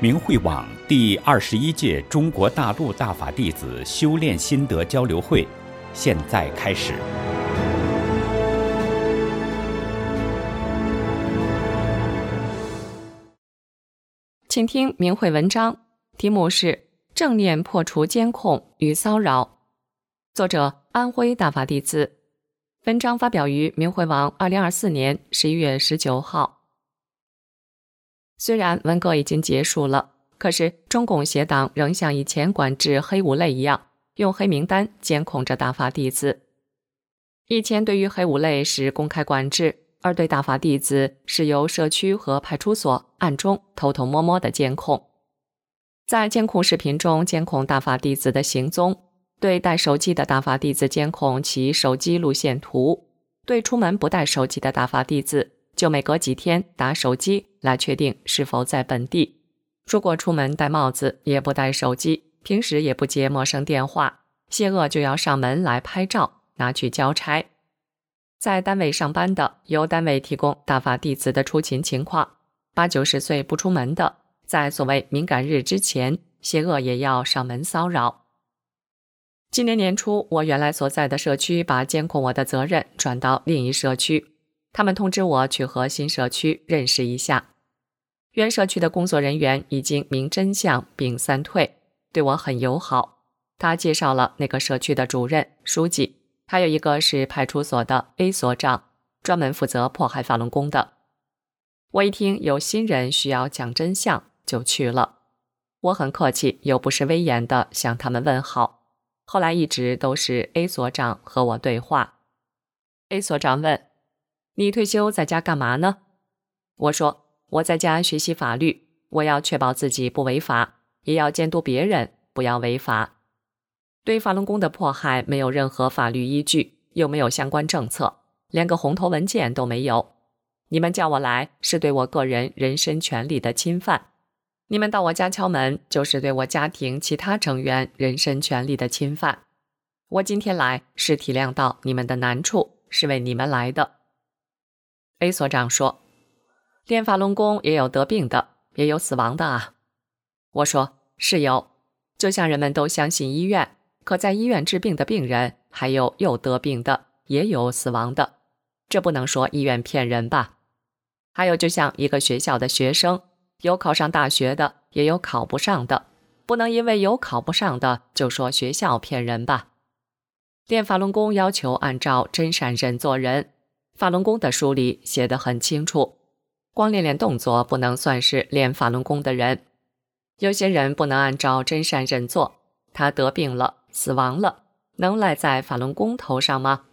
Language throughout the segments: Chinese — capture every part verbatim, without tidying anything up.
明慧网第二十一届中国大陆大法弟子修炼心得交流会现在开始。 请听明慧文章，题目是正念破除监控与骚扰，作者安徽大法弟子。文章发表于明慧网二零二四年十一月十九号。虽然文革已经结束了，可是中共邪党仍像以前管制黑五类一样，用黑名单监控着大法弟子。以前对于黑五类是公开管制，而对大法弟子是由社区和派出所暗中偷偷摸摸的监控。在监控视频中监控大法弟子的行踪，对带手机的大法弟子监控其手机路线图，对出门不带手机的大法弟子就每隔几天打手机来确定是否在本地。如果出门戴帽子也不带手机，平时也不接陌生电话，邪恶就要上门来拍照拿去交差。在单位上班的，由单位提供大法弟子的出勤情况，八九十岁不出门的，在所谓敏感日之前，邪恶也要上门骚扰。今年年初，我原来所在的社区把监控我的责任转到另一社区，他们通知我去和新社区认识一下。原社区的工作人员已经明真相并三退，对我很友好。他介绍了那个社区的主任、书记，还有一个是派出所的 A 所长，专门负责迫害法轮功的。我一听有新人需要讲真相，就去了。我很客气又不失威严地向他们问好。后来一直都是 A 所长和我对话。A 所长问：你退休在家干嘛呢？我说：我在家学习法律，我要确保自己不违法，也要监督别人不要违法。对法轮功的迫害没有任何法律依据，又没有相关政策，连个红头文件都没有。你们叫我来是对我个人人身权利的侵犯，你们到我家敲门就是对我家庭其他成员人身权利的侵犯。我今天来是体谅到你们的难处，是为你们来的。 A 所长说：练法轮功也有得病的，也有死亡的啊。我说：是有，就像人们都相信医院，可在医院治病的病人还有又得病的，也有死亡的，这不能说医院骗人吧。还有就像一个学校的学生，有考上大学的，也有考不上的，不能因为有考不上的就说学校骗人吧。练法轮功要求按照真善忍做人，法轮功的书里写得很清楚，光练练动作不能算是练法轮功的人。有些人不能按照真善忍做，他得病了，死亡了，能赖在法轮功头上吗？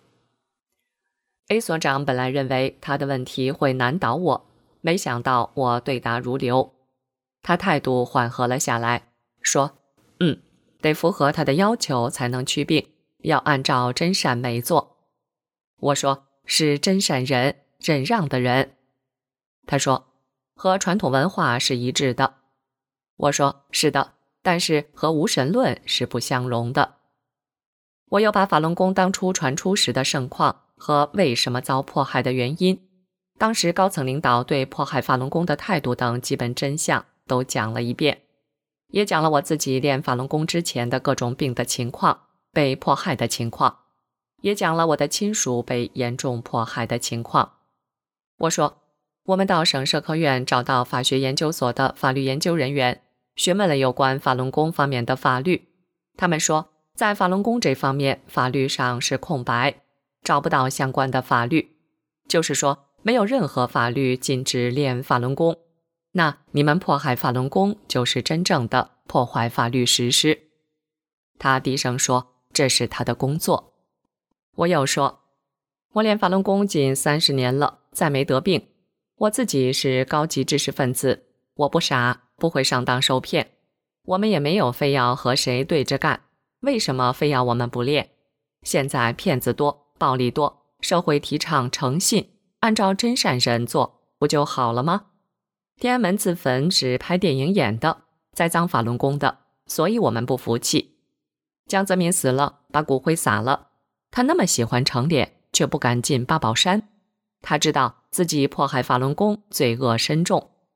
A 所长本来认为他的问题会难倒我，没想到我对答如流。他态度缓和了下来，说：嗯，得符合他的要求才能祛病，要按照真善美做。我说：是真善忍，忍让的忍。他说：和传统文化是一致的。我说：是的，但是和无神论是不相容的。我又把法轮功当初传出时的盛况和为什么遭迫害的原因，当时高层领导对迫害法轮功的态度等基本真相都讲了一遍，也讲了我自己练法轮功之前的各种病的情况，被迫害的情况，也讲了我的亲属被严重迫害的情况。我说：我们到省社科院找到法学研究所的法律研究人员，询问了有关法轮功方面的法律，他们说在法轮功这方面法律上是空白，找不到相关的法律，就是说没有任何法律禁止练法轮功。那你们迫害法轮功就是真正的破坏法律实施。他低声说这是他的工作。我又说：我练法轮功近三十年了，再没得病。我自己是高级知识分子，我不傻，不会上当受骗。我们也没有非要和谁对着干，为什么非要我们不练？现在骗子多，暴力多，社会提倡诚信，按照真善忍做，不就好了吗？天安门自焚是拍电影演的，栽赃法轮功的，所以我们不服气。江泽民死了，把骨灰撒了，他那么喜欢成殓，却不敢进八宝山。他知道自己迫害法轮功罪恶深重，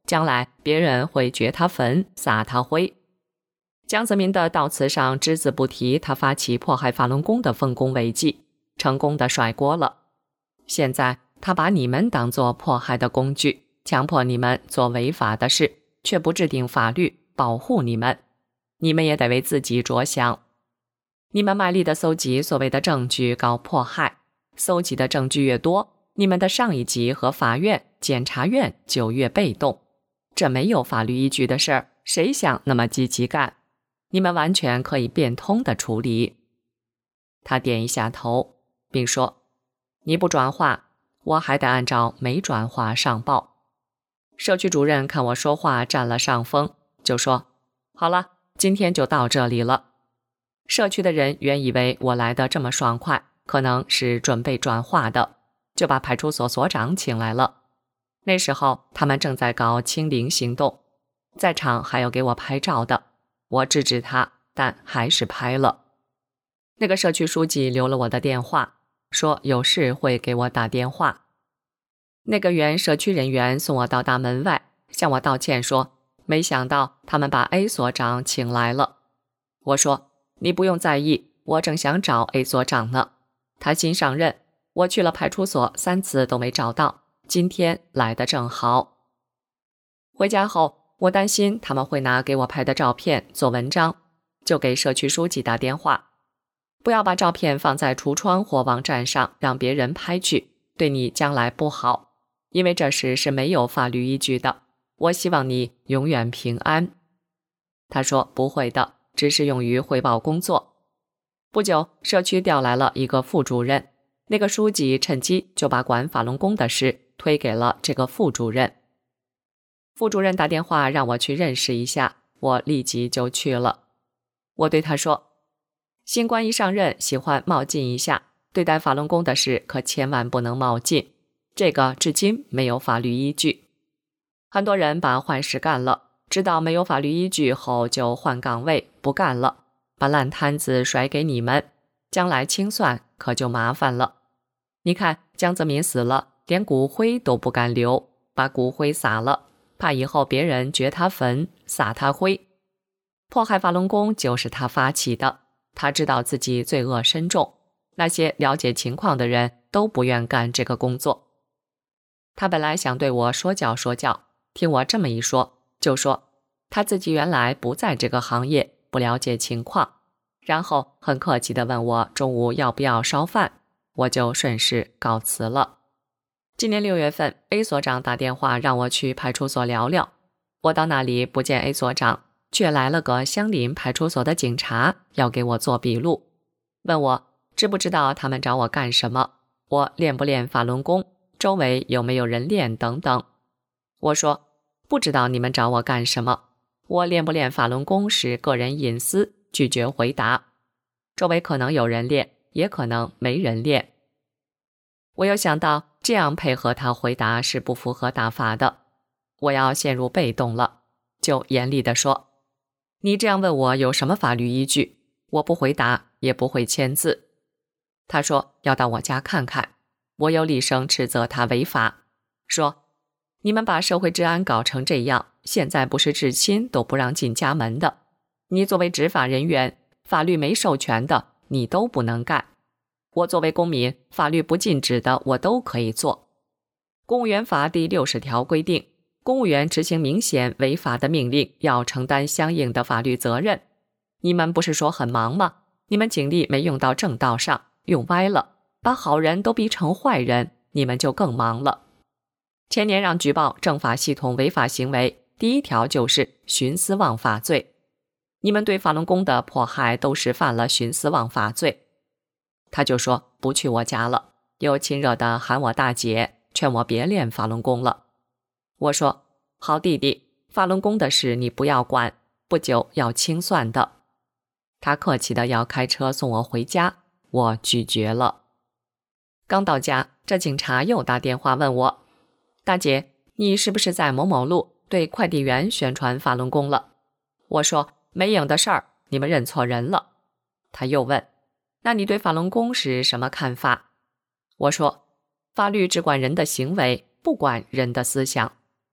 将来别人会掘他坟，撒他灰。江泽民的悼词上只字不提他发起迫害法轮功的丰功伟绩，成功的甩锅了。现在他把你们当作迫害的工具，强迫你们做违法的事，却不制定法律保护你们。你们也得为自己着想。你们卖力的搜集所谓的证据搞迫害，搜集的证据越多，你们的上一级和法院、检察院就越被动。这没有法律依据的事儿，谁想那么积极干？你们完全可以变通的处理。他点一下头，并说：你不转化，我还得按照没转化上报。社区主任看我说话占了上风，就说：好了，今天就到这里了。社区的人原以为我来的这么爽快，可能是准备转化的，就把派出所所长请来了。那时候他们正在搞清零行动，在场还有给我拍照的，我制止他，但还是拍了。那个社区书记留了我的电话，说有事会给我打电话。那个原社区人员送我到大门外，向我道歉说，没想到他们把 A 所长请来了。我说，你不用在意，我正想找 A 所长呢。他新上任，我去了派出所三次都没找到，今天来得正好。回家后，我担心他们会拿给我拍的照片做文章，就给社区书记打电话，不要把照片放在橱窗或网站上让别人拍去，对你将来不好，因为这事是没有法律依据的。我希望你永远平安。他说不会的，只是用于汇报工作。不久，社区调来了一个副主任，那个书记趁机就把管法轮功的事推给了这个副主任。副主任打电话让我去认识一下，我立即就去了。我对他说，新官一上任喜欢冒进一下，对待法轮功的事可千万不能冒进，这个至今没有法律依据。很多人把坏事干了，知道没有法律依据后就换岗位不干了，把烂摊子甩给你们，将来清算可就麻烦了。你看江泽民死了，连骨灰都不敢留，把骨灰撒了，怕以后别人掘他坟，撒他灰。迫害法轮功就是他发起的，他知道自己罪恶深重，那些了解情况的人都不愿干这个工作。他本来想对我说教说教，听我这么一说，就说他自己原来不在这个行业，不了解情况，然后很客气地问我中午要不要烧饭，我就顺势告辞了。今年六月份 A 所长打电话让我去派出所聊聊，我到那里不见 A 所长，却来了个相邻派出所的警察要给我做笔录，问我知不知道他们找我干什么，我练不练法轮功，周围有没有人练等等。我说不知道你们找我干什么，我练不练法轮功是个人隐私，拒绝回答。周围可能有人练，也可能没人练。我又想到这样配合他回答是不符合大法的，我要陷入被动了，就严厉地说，你这样问我有什么法律依据？我不回答，也不会签字。他说要到我家看看，我又厉声斥责他违法，说你们把社会治安搞成这样，现在不是至亲都不让进家门的，你作为执法人员，法律没授权的你都不能干，我作为公民，法律不禁止的我都可以做。公务员法第六十条规定，公务员执行明显违法的命令要承担相应的法律责任。你们不是说很忙吗？你们警力没用到正道上，用歪了，把好人都逼成坏人，你们就更忙了。前年让举报政法系统违法行为，第一条就是徇私枉法罪。你们对法轮功的迫害都是犯了徇私枉法罪。他就说不去我家了，又亲热地喊我大姐，劝我别练法轮功了。我说好弟弟，法轮功的事你不要管，不久要清算的。他客气地要开车送我回家，我拒绝了。刚到家，这警察又打电话问我，大姐，你是不是在某某路对快递员宣传法轮功了？我说没影的事儿，你们认错人了。他又问，那你对法轮功是什么看法？我说法律只管人的行为，不管人的思想。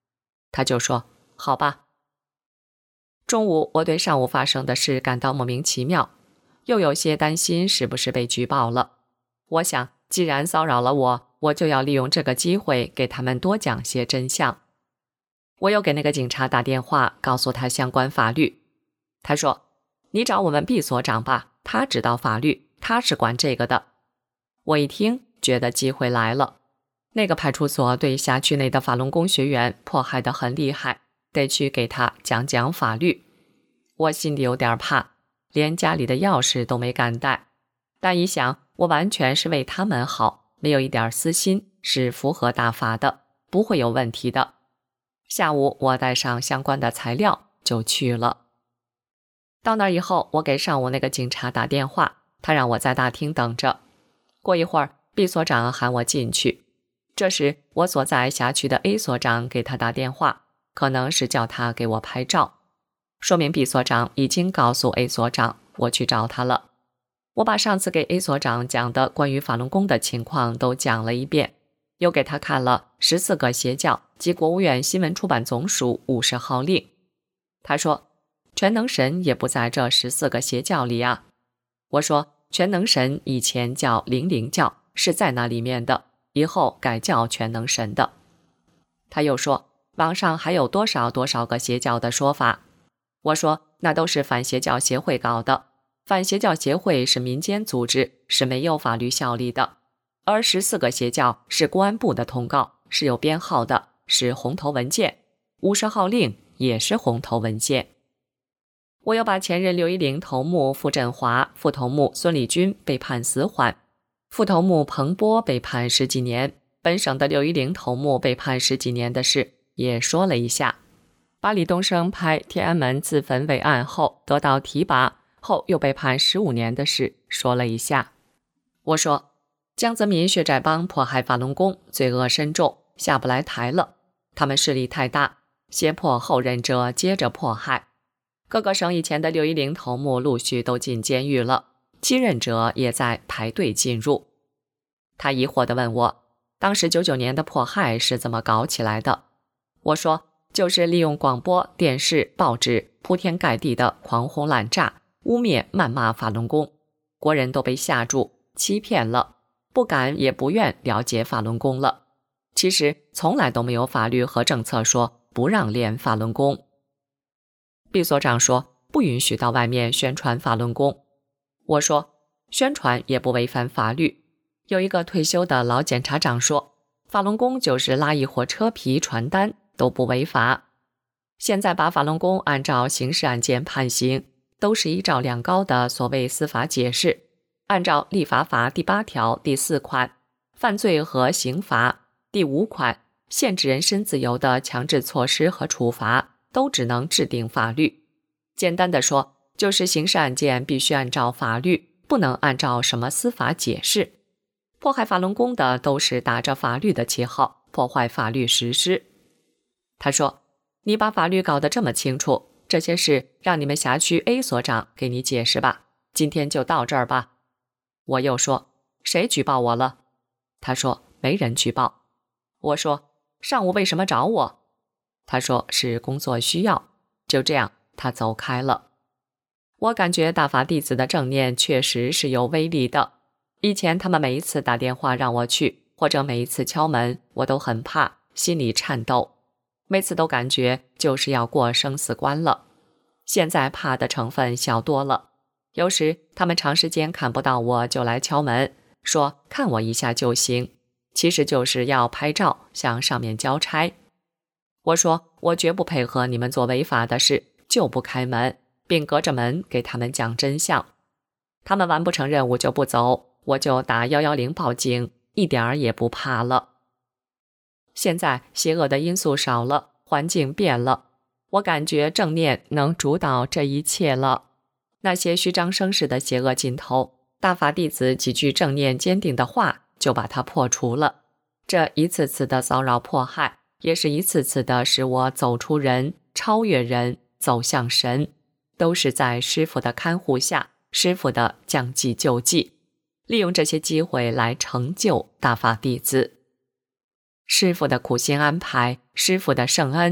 他就说好吧。中午我对上午发生的事感到莫名其妙，又有些担心是不是被举报了。我想既然骚扰了我，我就要利用这个机会给他们多讲些真相。我又给那个警察打电话，告诉他相关法律。他说你找我们毕所长吧，他知道法律，他是管这个的。我一听觉得机会来了，那个派出所对辖区内的法轮功学员迫害得很厉害，得去给他讲讲法律。我心里有点怕，连家里的钥匙都没敢带，但一想我完全是为他们好，没有一点私心，是符合大法的，不会有问题的。下午我带上相关的材料就去了。到那以后，我给上午那个警察打电话，他让我在大厅等着。过一会儿，毕所长喊我进去。这时我所在辖区的 A 所长给他打电话，可能是叫他给我拍照，说明毕所长已经告诉 A 所长我去找他了。我把上次给 A 所长讲的关于法轮功的情况都讲了一遍，又给他看了十四个邪教及国务院新闻出版总署五十号令。他说全能神也不在这十四个邪教里啊。我说全能神以前叫灵灵教，是在那里面的，以后改叫全能神的。他又说网上还有多少多少个邪教的说法。我说那都是反邪教协会搞的，反邪教协会是民间组织，是没有法律效力的，而十四个邪教是公安部的通告，是有编号的，是红头文件，五十号令也是红头文件。我又把前任六一零头目傅振华、副头目孙立军被判死缓，副头目彭波被判十几年，本省的六一零头目被判十几年的事也说了一下。把李东升拍天安门自焚伪案后得到提拔后又被判十五年的事说了一下。我说江泽民血债帮迫害法轮功，罪恶深重，下不来台了，他们势力太大，胁迫后任者接着迫害。各个省以前的六一零头目陆续都进监狱了，继任者也在排队进入。他疑惑地问我，当时九九年的迫害是怎么搞起来的？我说就是利用广播、电视、报纸铺天盖地的狂轰滥炸，污蔑谩骂法轮功，国人都被吓住欺骗了，不敢也不愿了解法轮功了。其实从来都没有法律和政策说不让练法轮功。毕所长说不允许到外面宣传法轮功。我说宣传也不违反法律。有一个退休的老检察长说法轮功就是拉一伙车皮传单都不违法。现在把法轮功按照刑事案件判刑，都是依照两高的所谓司法解释，按照立法法第八条第四款犯罪和刑罚，第五款限制人身自由的强制措施和处罚，都只能制定法律。简单的说，就是刑事案件必须按照法律，不能按照什么司法解释。迫害法轮功的都是打着法律的旗号破坏法律实施。他说你把法律搞得这么清楚，这些事让你们辖区 A 所长给你解释吧，今天就到这儿吧。我又说谁举报我了？他说没人举报。我说上午为什么找我？他说是工作需要。就这样他走开了。我感觉大法弟子的正念确实是有威力的。以前他们每一次打电话让我去，或者每一次敲门，我都很怕，心里颤抖，每次都感觉就是要过生死关了。现在怕的成分小多了。有时他们长时间看不到我就来敲门，说看我一下就行，其实就是要拍照向上面交差。我说我绝不配合你们做违法的事，就不开门，并隔着门给他们讲真相。他们完不成任务就不走，我就打一一零报警，一点儿也不怕了。现在邪恶的因素少了，环境变了，我感觉正念能主导这一切了。那些虚张声势的邪恶劲头，大法弟子几句正念坚定的话就把它破除了。这一次次的骚扰迫害，也是一次次的使我走出人，超越人，走向神，都是在师父的看护下，师父的将计就计，利用这些机会来成就大法弟子。师父的苦心安排，师父的圣恩，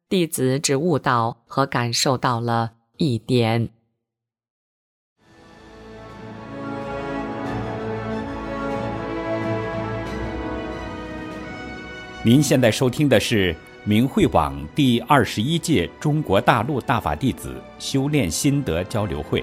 弟子只悟到和感受到了一点。 您现在收听的是明慧网第二十一届中国大陆大法弟子修炼心得交流会。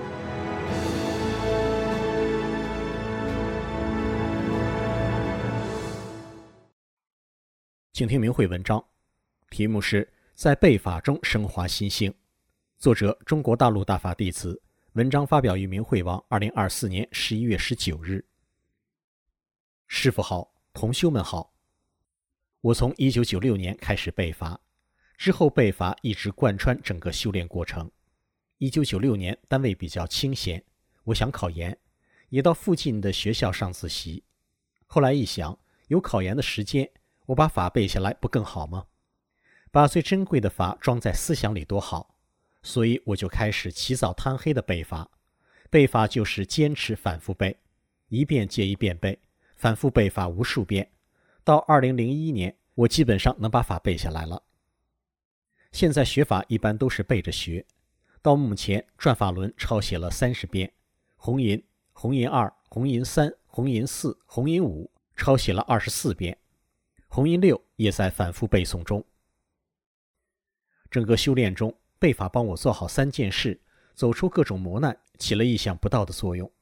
请听明慧文章，题目是在背法中升华心性，作者中国大陆大法弟子，文章发表于明慧网二零二四年十一月十九日。师父好，同修们好。我从一九九六年开始背法，之后背法一直贯穿整个修炼过程。一九九六年单位比较清闲，我想考研，也到附近的学校上自习。后来一想，有考研的时间，我把法背下来不更好吗？把最珍贵的法装在思想里多好。所以我就开始起早贪黑的背法。背法就是坚持反复背，一遍接一遍背，反复背法无数遍。到二零零一年，我基本上能把法背下来了。现在学法一般都是背着学，到目前转法轮抄写了三十遍，红银、红银二、红银三、红银四、红银五抄写了二十四遍，红银六也在反复背诵中。整个修炼中，背法帮我做好三件事，走出各种磨难，起了意想不到的作用。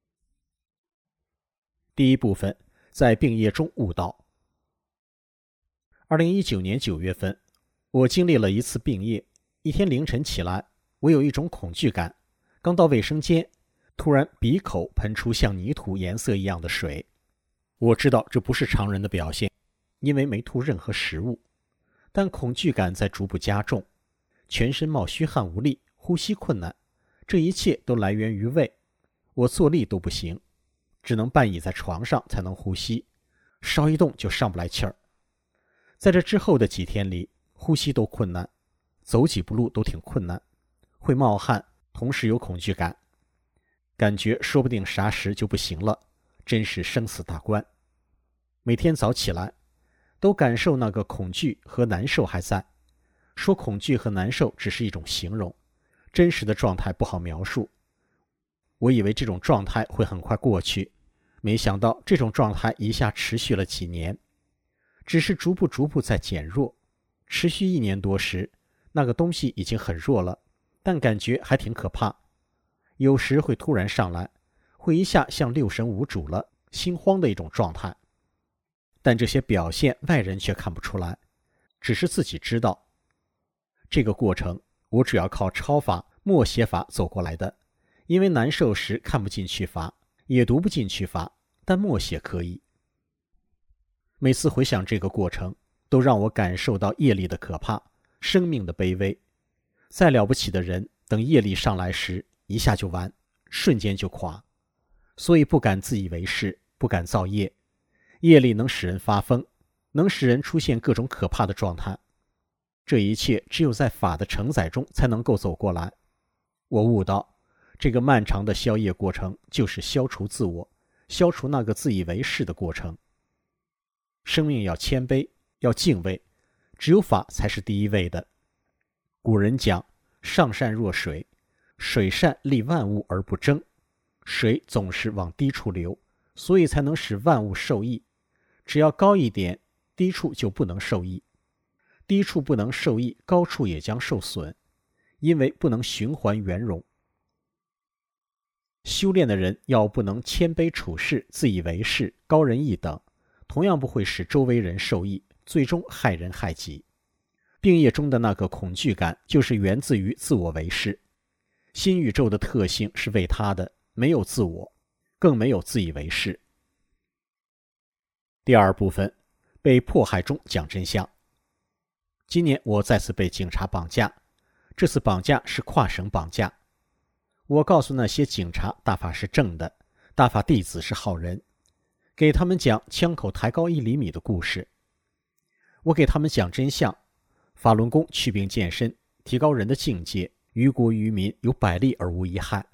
第一部分，在病业中悟道。二零一九年九月份，我经历了一次病业。一天凌晨起来，我有一种恐惧感，刚到卫生间，突然鼻口喷出像泥土颜色一样的水。我知道这不是常人的表现，因为没吐任何食物，但恐惧感在逐步加重，全身冒虚汗无力，呼吸困难，这一切都来源于胃。我坐立都不行，只能半倚在床上才能呼吸，稍一动就上不来气儿。在这之后的几天里，呼吸都困难，走几步路都挺困难，会冒汗，同时有恐惧感，感觉说不定啥时就不行了，真是生死大关。每天早起来，都感受那个恐惧和难受还在。说恐惧和难受只是一种形容，真实的状态不好描述。我以为这种状态会很快过去，没想到这种状态一下持续了几年。只是逐步逐步在减弱，持续一年多时，那个东西已经很弱了，但感觉还挺可怕。有时会突然上来，会一下像六神无主了，心慌的一种状态。但这些表现外人却看不出来，只是自己知道。这个过程我主要靠抄法、默写法走过来的，因为难受时看不进去法，也读不进去法，但默写可以。每次回想这个过程，都让我感受到业力的可怕，生命的卑微。再了不起的人，等业力上来时，一下就完，瞬间就垮。所以不敢自以为是，不敢造业。业力能使人发疯，能使人出现各种可怕的状态。这一切只有在法的承载中才能够走过来。我悟到，这个漫长的消业过程就是消除自我，消除那个自以为是的过程。生命要谦卑，要敬畏，只有法才是第一位的。古人讲，上善若水，水善利万物而不争，水总是往低处流，所以才能使万物受益。只要高一点，低处就不能受益；低处不能受益，高处也将受损，因为不能循环圆融。修炼的人要不能谦卑处世，自以为是，高人一等，同样不会使周围人受益，最终害人害己。病业中的那个恐惧感，就是源自于自我为是。新宇宙的特性是为他的，没有自我，更没有自以为是。第二部分，被迫害中讲真相。今年我再次被警察绑架，这次绑架是跨省绑架。我告诉那些警察，大法是正的，大法弟子是好人，给他们讲枪口抬高一厘米的故事。我给他们讲真相，法轮功祛病健身，提高人的境界，于国于民有百利而无一害。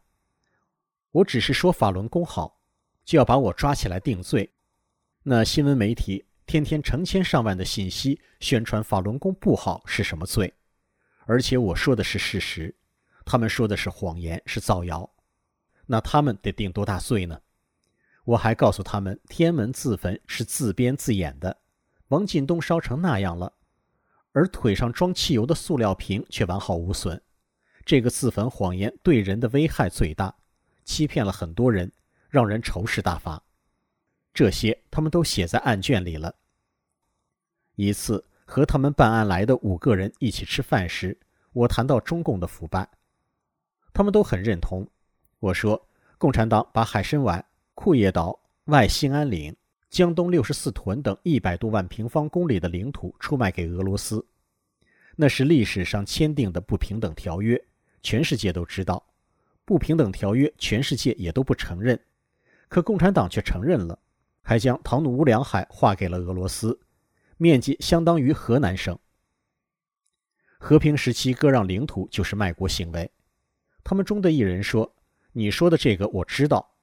我只是说法轮功好，就要把我抓起来定罪。那新闻媒体天天成千上万的信息宣传法轮功不好是什么罪？而且我说的是事实，他们说的是谎言，是造谣。那他们得定多大罪呢？我还告诉他们，天安门自焚是自编自演的，王进东烧成那样了，而腿上装汽油的塑料瓶却完好无损。这个自焚谎言对人的危害最大，欺骗了很多人，让人仇视大法。这些他们都写在案卷里了。一次和他们办案来的五个人一起吃饭时，我谈到中共的腐败，他们都很认同。我说，共产党把海参崴、库页岛、外兴安岭、江东六十四屯等一百多万平方公里的领土出卖给俄罗斯，那是历史上签订的不平等条约，全世界都知道。不平等条约全世界也都不承认，可共产党却承认了，还将唐努乌梁海划给了俄罗斯，面积相当于河南省。和平时期割让领土就是卖国行为。他们中的一人说，你说的这个我知道。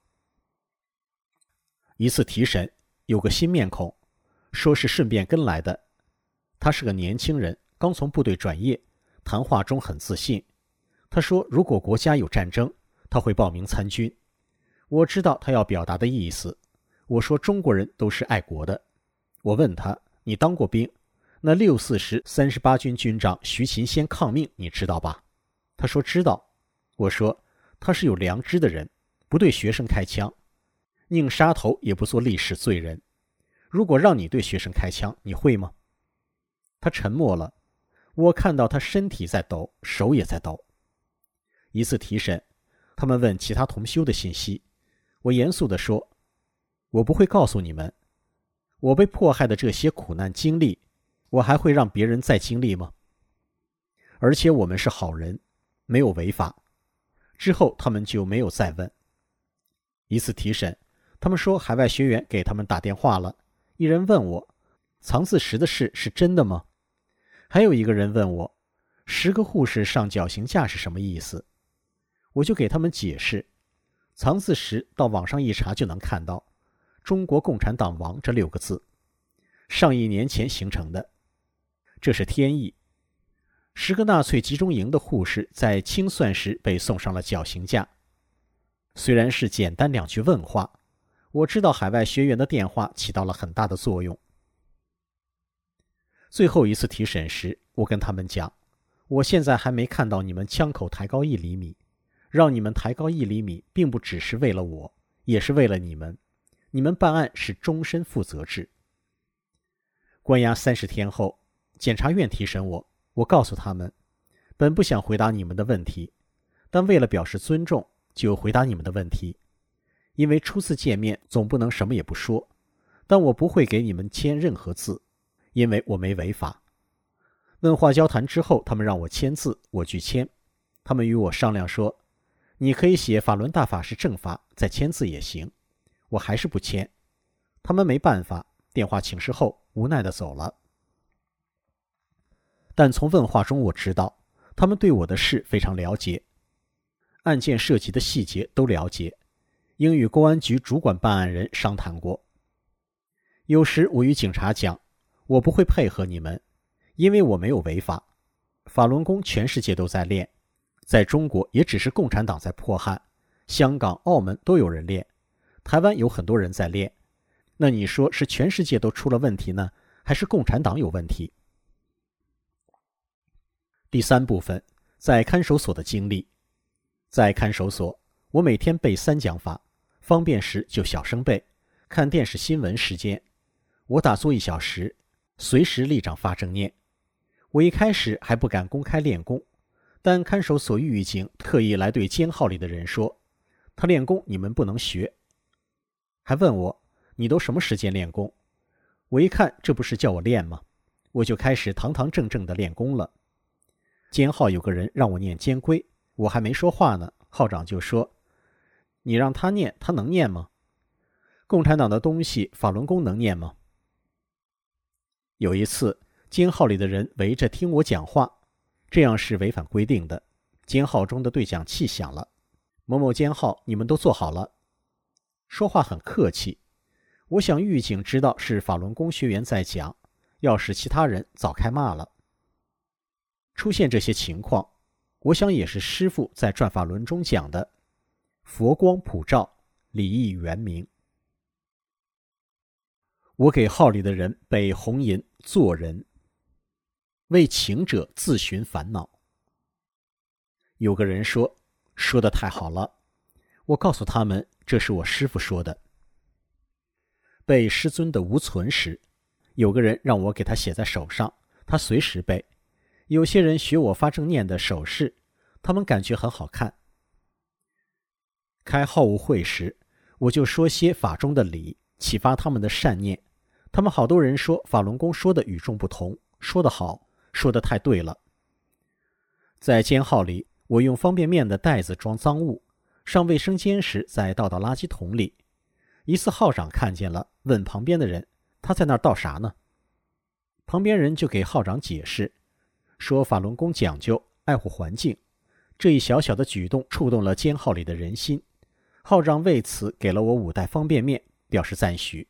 一次提审，有个新面孔，说是顺便跟来的。他是个年轻人，刚从部队转业，谈话中很自信。他说如果国家有战争，他会报名参军。我知道他要表达的意思。我说中国人都是爱国的。我问他，你当过兵？那六四时三十八军军长徐勤先抗命，你知道吧？他说知道。我说他是有良知的人，不对学生开枪，宁杀头也不做历史罪人。如果让你对学生开枪，你会吗？他沉默了。我看到他身体在抖，手也在抖。一次提审，他们问其他同修的信息，我严肃地说，我不会告诉你们，我被迫害的这些苦难经历，我还会让别人再经历吗？而且我们是好人，没有违法。之后他们就没有再问。一次提审，他们说海外学员给他们打电话了，一人问我，藏字石的事是真的吗？还有一个人问我，十个护士上绞刑架是什么意思？我就给他们解释，藏字石到网上一查就能看到，中国共产党亡这六个字，上亿年前形成的，这是天意。十个纳粹集中营的护士在清算时被送上了绞刑架。虽然是简单两句问话，我知道海外学员的电话起到了很大的作用。最后一次提审时，我跟他们讲，我现在还没看到你们枪口抬高一厘米，让你们抬高一厘米并不只是为了我，也是为了你们。你们办案是终身负责制。关押三十天后，检察院提审我，我告诉他们，本不想回答你们的问题，但为了表示尊重，就回答你们的问题。因为初次见面总不能什么也不说，但我不会给你们签任何字，因为我没违法。问话交谈之后，他们让我签字，我拒签。他们与我商量说，你可以写法轮大法是正法，再签字也行。我还是不签。他们没办法，电话请示后无奈地走了。但从问话中我知道，他们对我的事非常了解，案件涉及的细节都了解，应与公安局主管办案人商谈过。有时我与警察讲，我不会配合你们，因为我没有违法。法轮功全世界都在练，在中国也只是共产党在迫害，香港、澳门都有人练，台湾有很多人在练。那你说是全世界都出了问题呢，还是共产党有问题？第三部分，在看守所的经历。在看守所，我每天背三讲法，方便时就小声背，看电视新闻时间。我打坐一小时，随时立掌发正念。我一开始还不敢公开练功，但看守所狱警特意来对监号里的人说，他练功你们不能学。还问我，你都什么时间练功？我一看这不是叫我练吗？我就开始堂堂正正的练功了。监号有个人让我念监规，我还没说话呢，号长就说，你让他念，他能念吗？共产党的东西法轮功能念吗？有一次，监号里的人围着听我讲话，这样是违反规定的。监号中的对讲器响了，某某监号，你们都坐好了。说话很客气。 我想狱警知道是法轮功学员在讲，要是其他人早开骂了。出现这些情况，我想也是师父在转法轮中讲的佛光普照，礼义圆明。我给号里的人备红银做人，为情者自寻烦恼。有个人说，说得太好了。我告诉他们，这是我师父说的。背师尊的无存时，有个人让我给他写在手上，他随时背。有些人学我发正念的手势，他们感觉很好看。开好悟会时，我就说些法中的理，启发他们的善念。他们好多人说法轮功说的与众不同，说得好，说得太对了。在监号里，我用方便面的袋子装赃物，上卫生间时再倒到垃圾桶里。一次号长看见了，问旁边的人，他在那儿倒啥呢？旁边人就给号长解释，说法轮功讲究爱护环境，这一小小的举动触动了监号里的人心。号长为此给了我五袋方便面，表示赞许。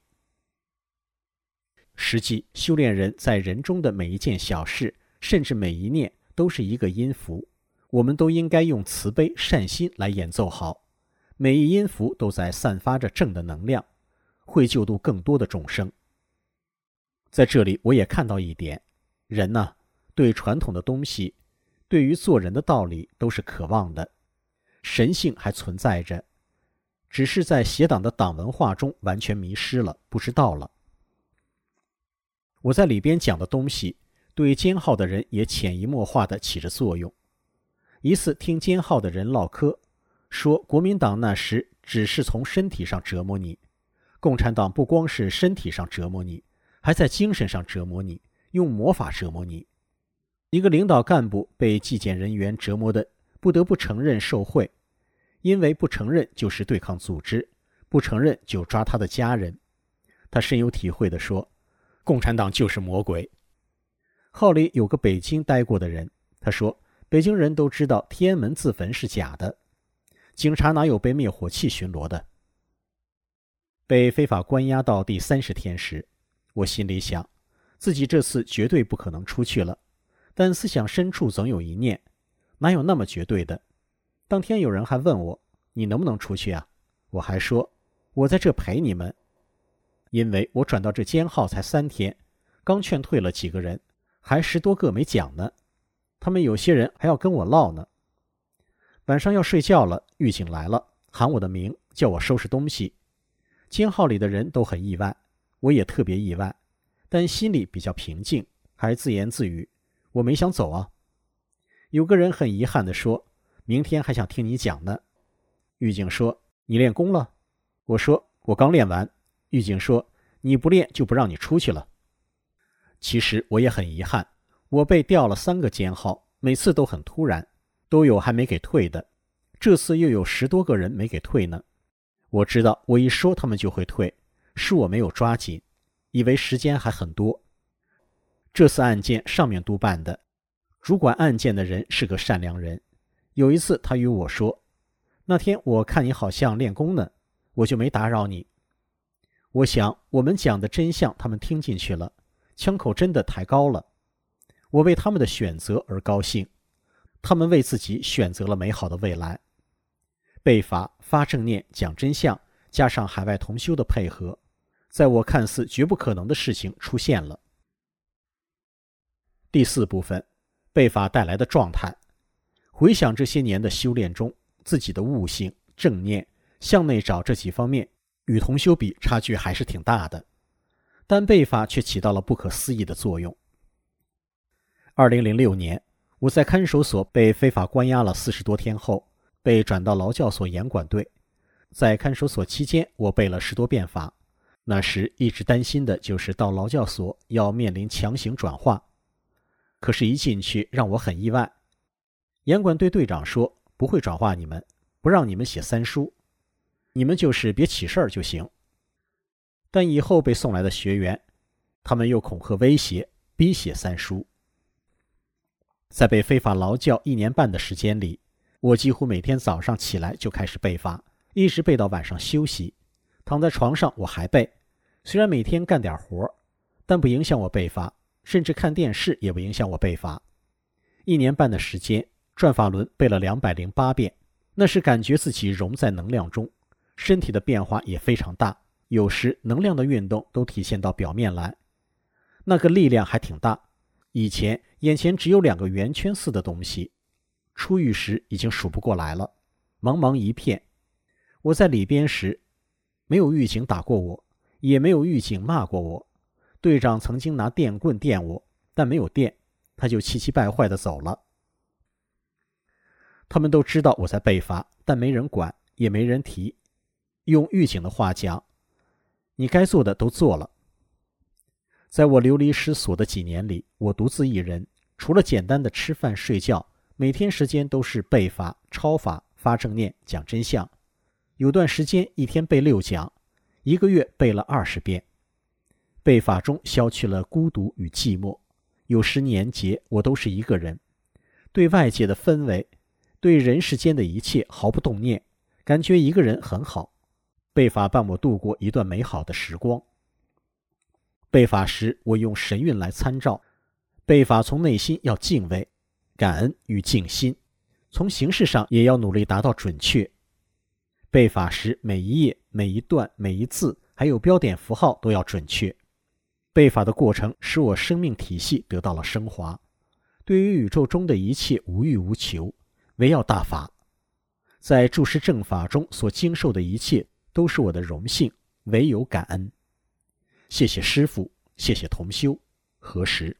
实际修炼人在人中的每一件小事，甚至每一念，都是一个音符，我们都应该用慈悲善心来演奏好，每一音符都在散发着正的能量，会救度更多的众生。在这里我也看到一点，人呢，对传统的东西，对于做人的道理都是渴望的，神性还存在着，只是在邪党的党文化中完全迷失了，不知道了。我在里边讲的东西，对监号的人也潜移默化地起着作用。一次听监号的人唠嗑，说国民党那时只是从身体上折磨你，共产党不光是身体上折磨你，还在精神上折磨你，用魔法折磨你。一个领导干部被纪检人员折磨的不得不承认受贿，因为不承认就是对抗组织，不承认就抓他的家人。他深有体会地说，共产党就是魔鬼。号里有个北京待过的人，他说北京人都知道天安门自焚是假的，警察哪有被灭火器巡逻的。被非法关押到第三十天时，我心里想，自己这次绝对不可能出去了，但思想深处总有一念，哪有那么绝对的。当天有人还问我，你能不能出去啊？我还说，我在这陪你们。因为我转到这监号才三天，刚劝退了几个人，还十多个没讲呢。他们有些人还要跟我唠呢。晚上要睡觉了，狱警来了，喊我的名，叫我收拾东西。监号里的人都很意外，我也特别意外，但心里比较平静，还自言自语，我没想走啊。有个人很遗憾地说，明天还想听你讲呢。狱警说，你练功了？我说，我刚练完。狱警说，你不练就不让你出去了。其实我也很遗憾，我被调了三个监号，每次都很突然，都有还没给退的，这次又有十多个人没给退呢。我知道我一说他们就会退，是我没有抓紧，以为时间还很多。这次案件上面督办的，主管案件的人是个善良人。有一次他与我说，那天我看你好像练功呢，我就没打扰你。我想我们讲的真相他们听进去了，枪口真的抬高了。我为他们的选择而高兴，他们为自己选择了美好的未来。背法、发正念、讲真相，加上海外同修的配合，在我看似绝不可能的事情出现了。第四部分，背法带来的状态。回想这些年的修炼中，自己的悟性、正念、向内找这几方面与同修比差距还是挺大的，但背法却起到了不可思议的作用。二零零六年，我在看守所被非法关押了四十多天后，被转到劳教所严管队。在看守所期间，我背了十多遍法。那时一直担心的就是到劳教所要面临强行转化，可是一进去让我很意外。严管队队长说，不会转化你们，不让你们写三书，你们就是别起事儿就行。但以后被送来的学员，他们又恐吓威胁，逼写三书。在被非法劳教一年半的时间里，我几乎每天早上起来就开始背法，一直背到晚上休息。躺在床上我还背， 虽然每天干点活，但不影响我被罚，甚至看电视也不影响我被罚。一年半的时间，转法轮背了两百零八遍，那是感觉自己融在能量中，身体的变化也非常大，有时能量的运动都体现到表面来。那个力量还挺大，以前眼前只有两个圆圈似的东西，出狱时已经数不过来了，茫茫一片。我在里边时，没有狱警打过我，也没有狱警骂过我。队长曾经拿电棍电我，但没有电，他就气急败坏地走了。他们都知道我在被罚，但没人管，也没人提。用狱警的话讲，你该做的都做了。在我流离失所的几年里，我独自一人，除了简单的吃饭睡觉，每天时间都是背法、抄法、发正念、讲真相。有段时间一天背六讲，一个月背了二十遍。背法中消去了孤独与寂寞，有时年节我都是一个人，对外界的氛围，对人世间的一切毫不动念，感觉一个人很好。背法伴我度过一段美好的时光。背法时我用神韵来参照，背法从内心要敬畏、感恩与静心，从形式上也要努力达到准确。背法时每一页、每一段、每一字还有标点符号都要准确。背法的过程使我生命体系得到了升华，对于宇宙中的一切无欲无求，唯要大法。在注释正法中所经受的一切都是我的荣幸，唯有感恩。谢谢师父，谢谢同修，何时？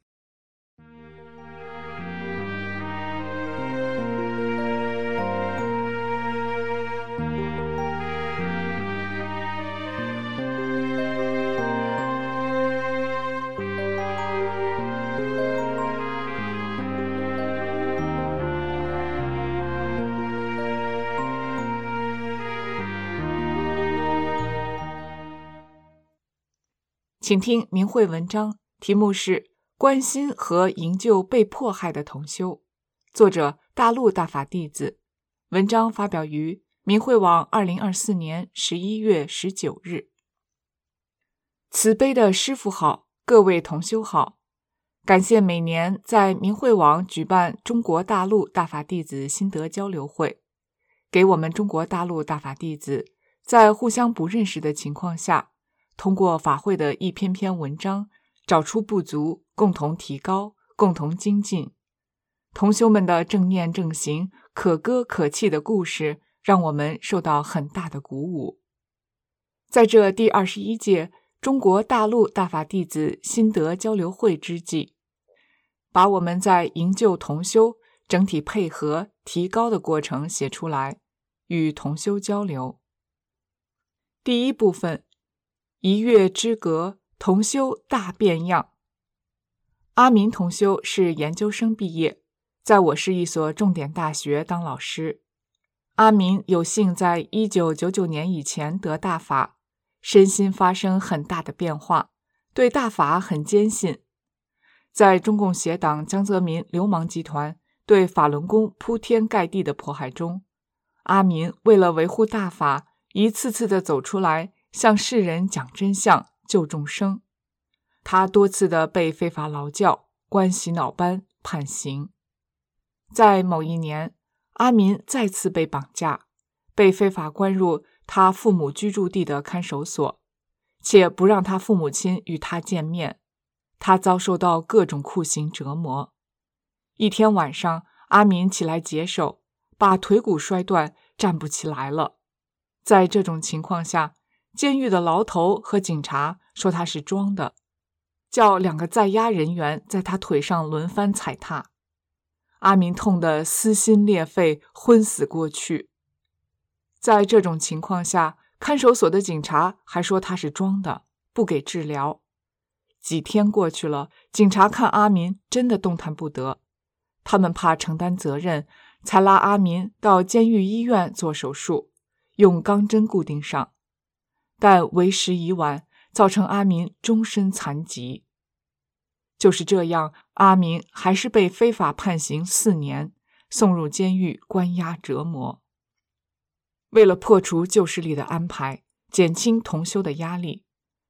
请听明慧文章，题目是关心和营救被迫害的同修，作者大陆大法弟子。文章发表于明慧网二零二四年十一月十九日。慈悲的师父好，各位同修好，感谢每年在明慧网举办中国大陆大法弟子心得交流会，给我们中国大陆大法弟子在互相不认识的情况下，通过法会的一篇篇文章，找出不足，共同提高，共同精进。同修们的正念正行、可歌可泣的故事，让我们受到很大的鼓舞。在这第二十一届中国大陆大法弟子心得交流会之际，把我们在营救同修、整体配合、提高的过程写出来，与同修交流。第一部分，一月之隔，同修大变样。阿民同修是研究生毕业，在我市一所重点大学当老师。阿民有幸在一九九九年以前得大法，身心发生很大的变化，对大法很坚信。在中共协党江泽民流氓集团对法轮功铺天盖地的迫害中，阿民为了维护大法，一次次地走出来，向世人讲真相，救众生。他多次的被非法劳教、关洗脑班、判刑。在某一年，阿民再次被绑架，被非法关入他父母居住地的看守所，且不让他父母亲与他见面。他遭受到各种酷刑折磨。一天晚上，阿民起来解手，把腿骨摔断，站不起来了。在这种情况下，监狱的牢头和警察说他是装的，叫两个在押人员在他腿上轮番踩踏。阿民痛得撕心裂肺，昏死过去。在这种情况下，看守所的警察还说他是装的，不给治疗。几天过去了，警察看阿民真的动弹不得，他们怕承担责任，才拉阿民到监狱医院做手术，用钢针固定上。但为时已晚，造成阿民终身残疾。就是这样，阿民还是被非法判刑四年，送入监狱关押折磨。为了破除旧势力的安排，减轻同修的压力，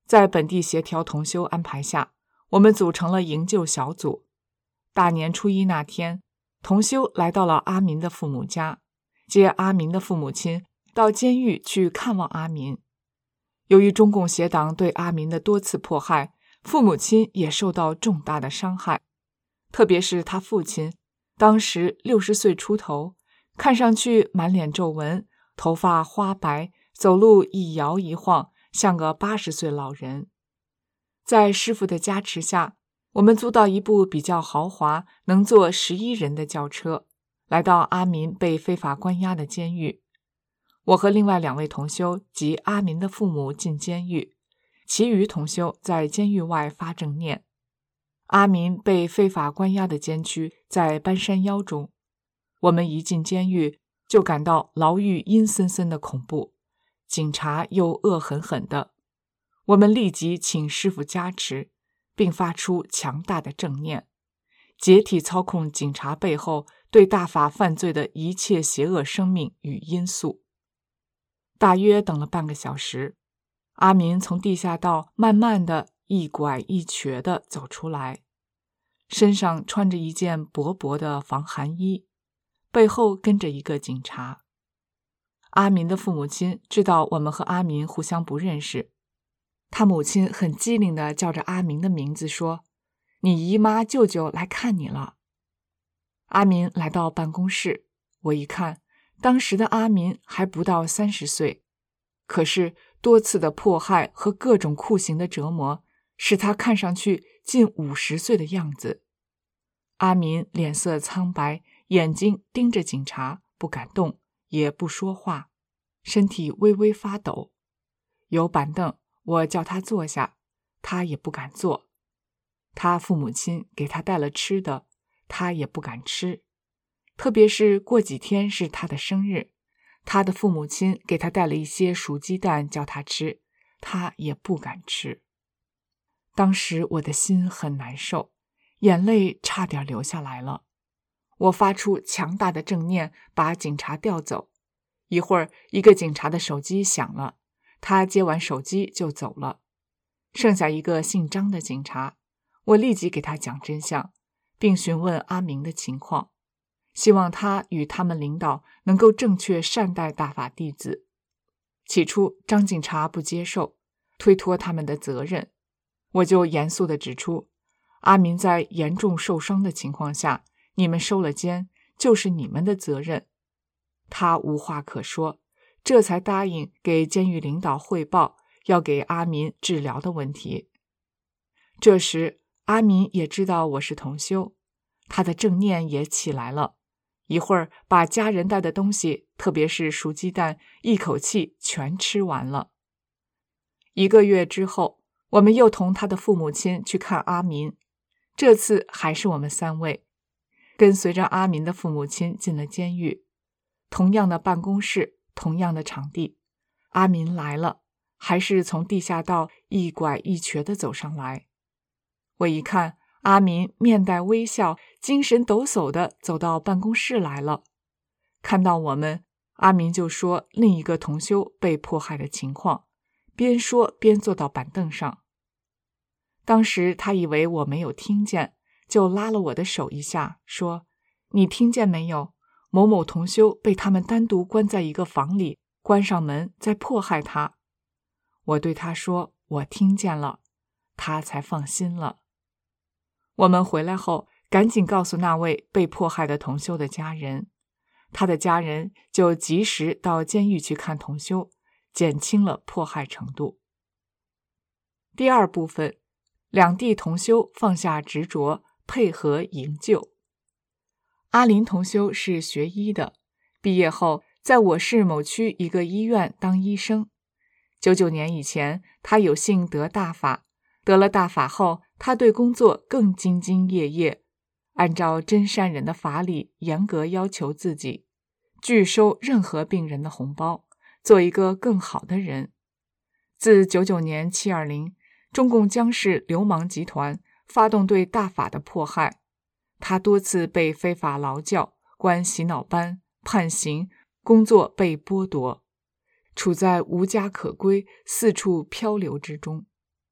在本地协调同修安排下，我们组成了营救小组。大年初一那天，同修来到了阿民的父母家，接阿民的父母亲到监狱去看望阿民。由于中共邪党对阿民的多次迫害，父母亲也受到重大的伤害，特别是他父亲，当时六十岁出头，看上去满脸皱纹，头发花白，走路一摇一晃，像个八十岁老人。在师父的加持下，我们租到一部比较豪华，能坐十一人的轿车，来到阿民被非法关押的监狱。我和另外两位同修及阿民的父母进监狱，其余同修在监狱外发正念。阿民被非法关押的监区在半山腰中，我们一进监狱就感到牢狱阴森森的恐怖，警察又恶狠狠的。我们立即请师父加持，并发出强大的正念，解体操控警察背后对大法犯罪的一切邪恶生命与因素。大约等了半个小时，阿民从地下道慢慢的一拐一瘸地走出来，身上穿着一件薄薄的防寒衣，背后跟着一个警察。阿民的父母亲知道我们和阿民互相不认识，他母亲很机灵地叫着阿民的名字说：“你姨妈舅舅来看你了。”阿民来到办公室，我一看，当时的阿民还不到三十岁，可是多次的迫害和各种酷刑的折磨，使他看上去近五十岁的样子。阿民脸色苍白，眼睛盯着警察，不敢动，也不说话，身体微微发抖。有板凳，我叫他坐下，他也不敢坐。他父母亲给他带了吃的，他也不敢吃。特别是过几天是他的生日，他的父母亲给他带了一些熟鸡蛋叫他吃，他也不敢吃。当时我的心很难受，眼泪差点流下来了。我发出强大的正念，把警察调走。一会儿，一个警察的手机响了，他接完手机就走了。剩下一个姓张的警察，我立即给他讲真相，并询问阿明的情况，希望他与他们领导能够正确善待大法弟子。起初，张警察不接受，推脱他们的责任。我就严肃地指出，阿明在严重受伤的情况下，你们收了监，就是你们的责任。他无话可说，这才答应给监狱领导汇报要给阿民治疗的问题。这时，阿民也知道我是同修，他的正念也起来了，一会儿把家人带的东西，特别是熟鸡蛋，一口气全吃完了。一个月之后，我们又同他的父母亲去看阿民，这次还是我们三位，跟随着阿民的父母亲进了监狱。同样的办公室，同样的场地，阿民来了，还是从地下道一拐一瘸地走上来。我一看，阿民面带微笑，精神抖擞地走到办公室来了。看到我们，阿民就说另一个同修被迫害的情况，边说边坐到板凳上。当时他以为我没有听见，就拉了我的手一下，说：“你听见没有？某某同修被他们单独关在一个房里，关上门，在迫害他。”我对他说：“我听见了。”他才放心了。我们回来后，赶紧告诉那位被迫害的同修的家人，他的家人就及时到监狱去看同修，减轻了迫害程度。第二部分，两地同修放下执着，配合营救。阿林同修是学医的，毕业后在我市某区一个医院当医生。九九年以前，他有幸得大法，得了大法后，他对工作更兢兢业业，按照真善人的法理严格要求自己，拒收任何病人的红包，做一个更好的人。自九九年七二零，中共江氏流氓集团发动对大法的迫害，他多次被非法劳教，关洗脑班，判刑，工作被剥夺，处在无家可归、四处漂流之中。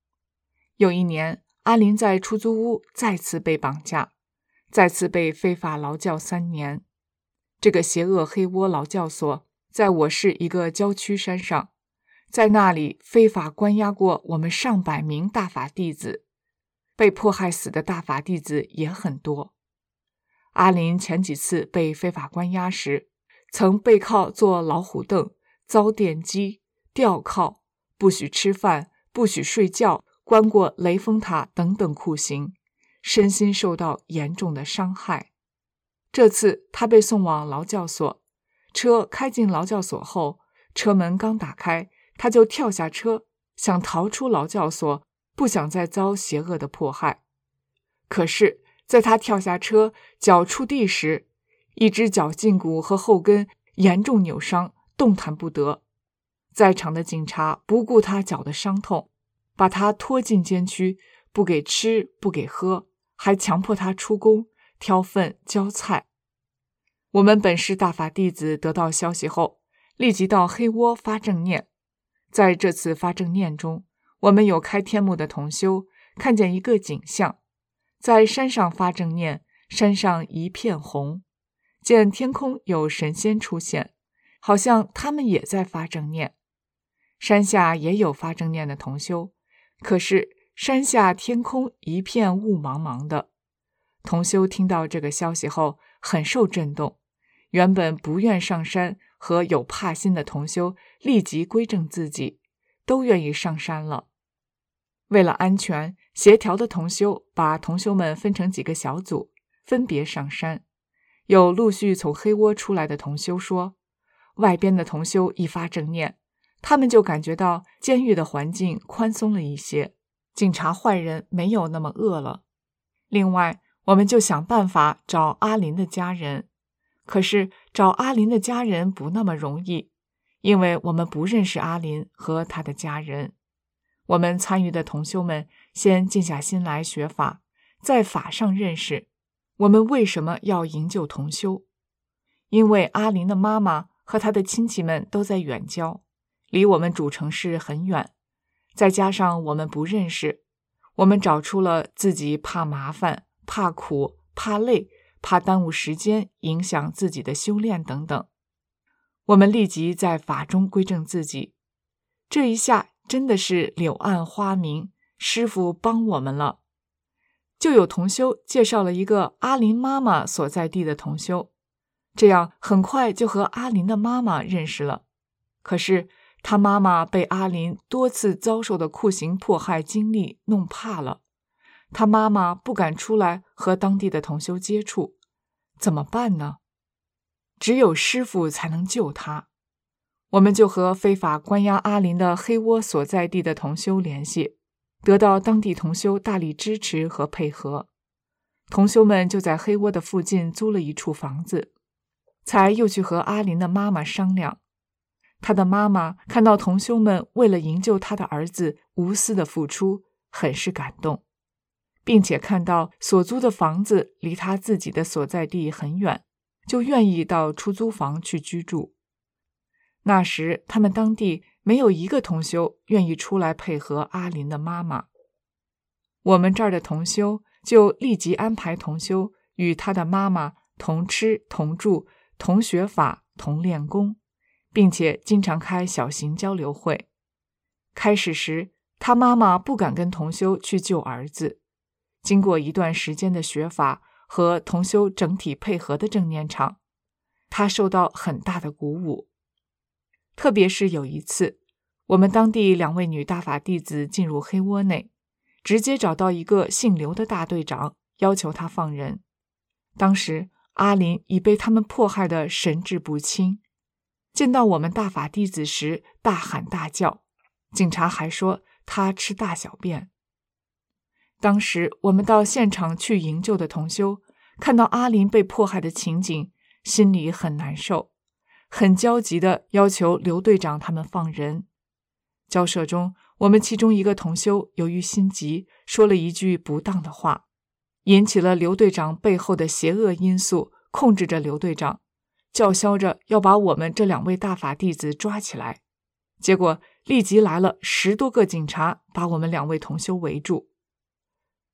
有一年，阿林在出租屋再次被绑架，再次被非法劳教三年。这个邪恶黑窝劳教所在我市一个郊区山上，在那里非法关押过我们上百名大法弟子，被迫害死的大法弟子也很多。阿林前几次被非法关押时，曾背靠坐老虎凳，遭电击、吊铐，不许吃饭，不许睡觉，关过雷峰塔等等酷刑，身心受到严重的伤害。这次他被送往劳教所，车开进劳教所后，车门刚打开，他就跳下车，想逃出劳教所，不想再遭邪恶的迫害。可是在他跳下车，脚触地时，一只脚胫骨和后跟严重扭伤，动弹不得。在场的警察不顾他脚的伤痛，把他拖进监区，不给吃，不给喝，还强迫他出工挑粪浇菜。我们本市大法弟子得到消息后，立即到黑窝发正念。在这次发正念中，我们有开天目的同修看见一个景象，在山上发正念，山上一片红，见天空有神仙出现，好像他们也在发正念。山下也有发正念的同修，可是山下天空一片雾茫茫的。同修听到这个消息后很受震动，原本不愿上山和有怕心的同修立即归正自己，都愿意上山了。为了安全，协调的同修把同修们分成几个小组，分别上山。有陆续从黑窝出来的同修说，外边的同修一发正念，他们就感觉到监狱的环境宽松了一些，警察坏人没有那么恶了。另外，我们就想办法找阿林的家人，可是找阿林的家人不那么容易，因为我们不认识阿林和他的家人。我们参与的同修们先静下心来学法，在法上认识我们为什么要营救同修。因为阿林的妈妈和他的亲戚们都在远郊，离我们主城市很远，再加上我们不认识，我们找出了自己怕麻烦、怕苦、怕累、怕耽误时间，影响自己的修炼等等。我们立即在法中归正自己，这一下真的是柳暗花明，师父帮我们了。就有同修介绍了一个阿林妈妈所在地的同修，这样很快就和阿林的妈妈认识了。可是他妈妈被阿林多次遭受的酷刑迫害经历弄怕了，他妈妈不敢出来和当地的同修接触，怎么办呢？只有师父才能救他。我们就和非法关押阿林的黑窝所在地的同修联系，得到当地同修大力支持和配合。同修们就在黑窝的附近租了一处房子，才又去和阿林的妈妈商量。他的妈妈看到同修们为了营救他的儿子无私的付出，很是感动，并且看到所租的房子离他自己的所在地很远，就愿意到出租房去居住。那时他们当地没有一个同修愿意出来配合阿林的妈妈。我们这儿的同修就立即安排同修与他的妈妈同吃同住同学法同练功，并且经常开小型交流会。开始时他妈妈不敢跟同修去救儿子，经过一段时间的学法和同修整体配合的正念场，他受到很大的鼓舞。特别是有一次，我们当地两位女大法弟子进入黑窝内，直接找到一个姓刘的大队长，要求他放人。当时阿林已被他们迫害得神志不清，见到我们大法弟子时大喊大叫，警察还说他吃大小便。当时我们到现场去营救的同修，看到阿林被迫害的情景，心里很难受，很焦急地要求刘队长他们放人。交涉中，我们其中一个同修由于心急，说了一句不当的话，引起了刘队长背后的邪恶因素，控制着刘队长，叫嚣着要把我们这两位大法弟子抓起来。结果立即来了十多个警察，把我们两位同修围住。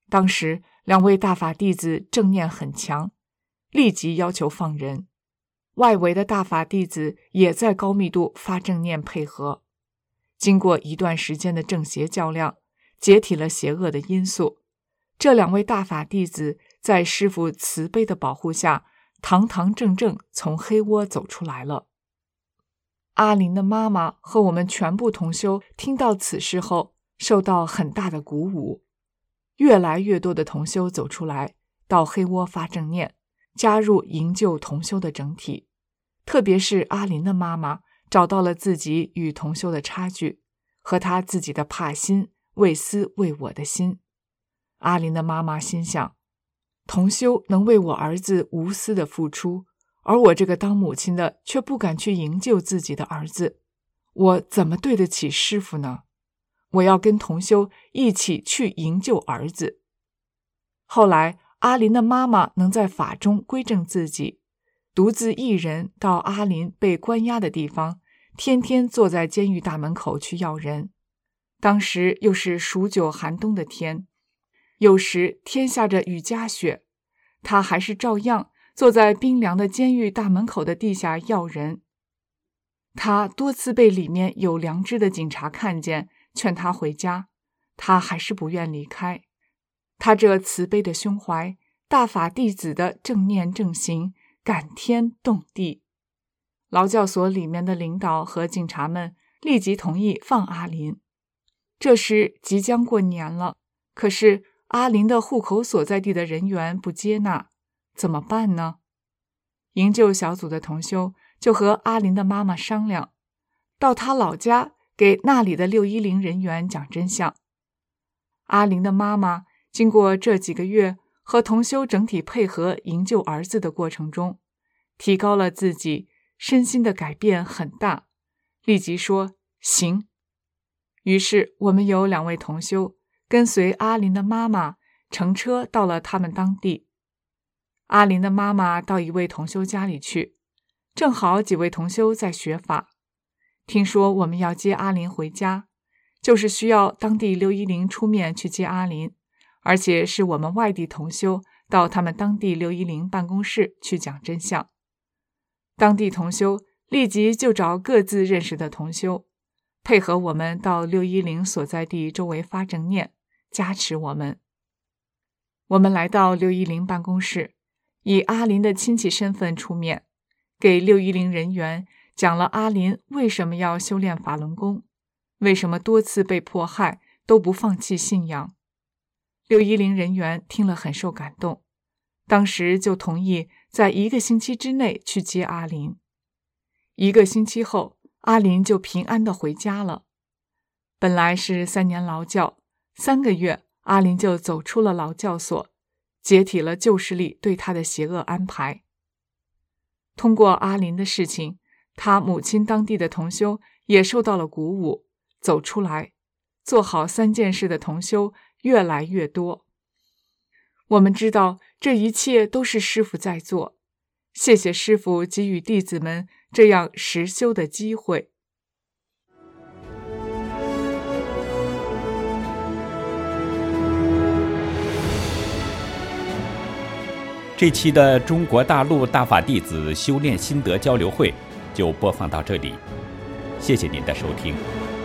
当时两位大法弟子正念很强，立即要求放人。外围的大法弟子也在高密度发正念配合。经过一段时间的正邪较量，解体了邪恶的因素，这两位大法弟子在师父慈悲的保护下，堂堂正正从黑窝走出来了。阿林的妈妈和我们全部同修听到此事后，受到很大的鼓舞，越来越多的同修走出来，到黑窝发正念，加入营救同修的整体。特别是阿林的妈妈找到了自己与同修的差距，和她自己的怕心、为私为我的心。阿林的妈妈心想，同修能为我儿子无私的付出，而我这个当母亲的却不敢去营救自己的儿子，我怎么对得起师父呢？我要跟同修一起去营救儿子。后来阿林的妈妈能在法中归正自己，独自一人到阿林被关押的地方，天天坐在监狱大门口去要人。当时又是数九寒冬的天，有时天下着雨夹雪，他还是照样坐在冰凉的监狱大门口的地下要人。他多次被里面有良知的警察看见，劝他回家，他还是不愿离开。他这慈悲的胸怀，大法弟子的正念正行，感天动地。劳教所里面的领导和警察们立即同意放阿林。这时即将过年了，可是阿林的户口所在地的人员不接纳，怎么办呢？营救小组的同修就和阿林的妈妈商量，到他老家给那里的六一零人员讲真相。阿林的妈妈经过这几个月和同修整体配合营救儿子的过程中，提高了自己，身心的改变很大，立即说行。于是我们有两位同修跟随阿林的妈妈乘车到了他们当地。阿林的妈妈到一位同修家里去，正好几位同修在学法，听说我们要接阿林回家，就是需要当地六一零出面去接阿林，而且是我们外地同修到他们当地六一零办公室去讲真相。当地同修立即就找各自认识的同修，配合我们到六一零所在地周围发正念，加持我们。我们来到六一零办公室，以阿林的亲戚身份出面，给六一零人员讲了阿林为什么要修炼法轮功，为什么多次被迫害都不放弃信仰。六一零人员听了很受感动，当时就同意在一个星期之内去接阿林。一个星期后，阿林就平安地回家了。本来是三年劳教，三个月阿林就走出了劳教所，解体了旧势力对他的邪恶安排。通过阿林的事情，他母亲当地的同修也受到了鼓舞，走出来，做好三件事的同修越来越多。我们知道这一切都是师父在做，谢谢师父给予弟子们这样实修的机会。 这期的中国大陆大法弟子修炼心得交流会就播放到这里，谢谢您的收听。